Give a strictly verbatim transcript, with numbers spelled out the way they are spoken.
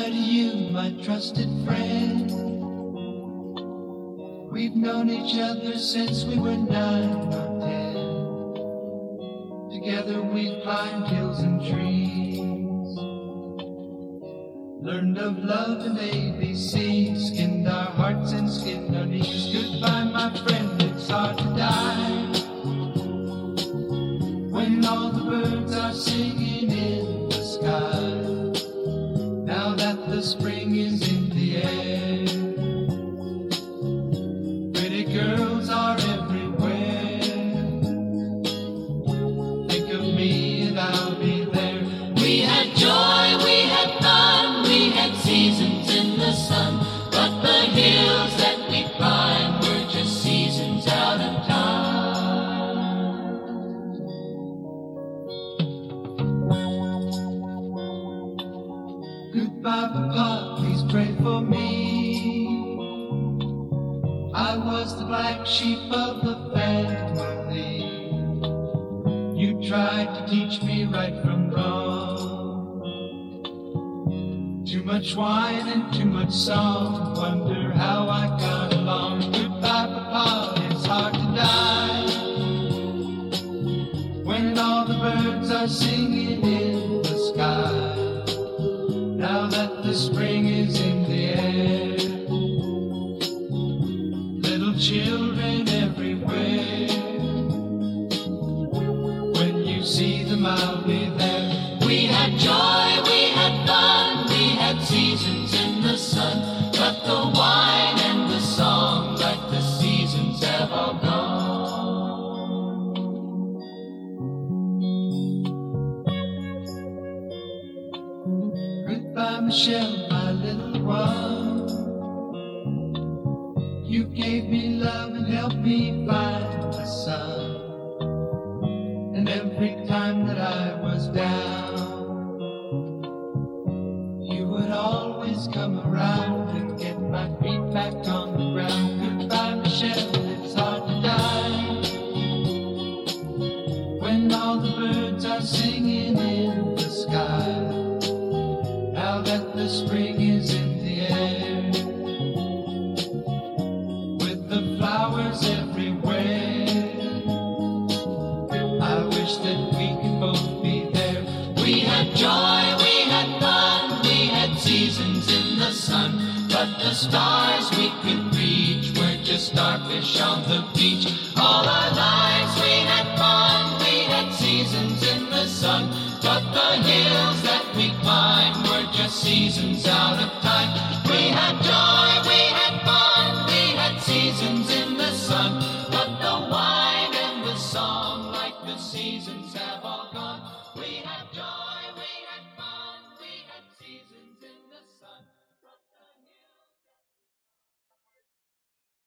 I to you, my trusted friend? We've known each other since we were nine or ten. Together we've climbed hills and trees, learned of love and A B C, skinned our hearts and skinned our knees. Goodbye, my friend, it's hard to die when all the birds are singing in the sky. Now that the spring is in the air, pretty girls are everywhere. Think of me and I'll be there. We had joy, we had fun, we had seasons in the sun, but the hills that we climbed were just seasons out of time. Goodbye, Papa, please pray for me. I was the black sheep of the family. You tried to teach me right from wrong. Too much wine and too much song, wonder how I got along. Goodbye, Papa, it's hard to die when all the birds are singing in the sky. Now that the spring is in the air, little children everywhere. When you see them, I'll be there. We had joy, we had fun, we had seasons in the sun, but the wine and the song, like the seasons, have all gone. Goodbye, Michelle, my little one. You gave me love and helped me find the sun. And every time that I was down, you would always come around and get my feet back on the ground. Goodbye, Michelle, it's hard to die when all the birds are singing in the sky. Now that the spring is in the air, with the flowers everywhere, I wish that we could both be there. We had joy, we had fun, we had seasons in the sun, but the stars we could reach were just starfish on the beach. All our lives we had fun, we had seasons in the sun, but the hills that we climbed were just seasons out of time. We had joy, we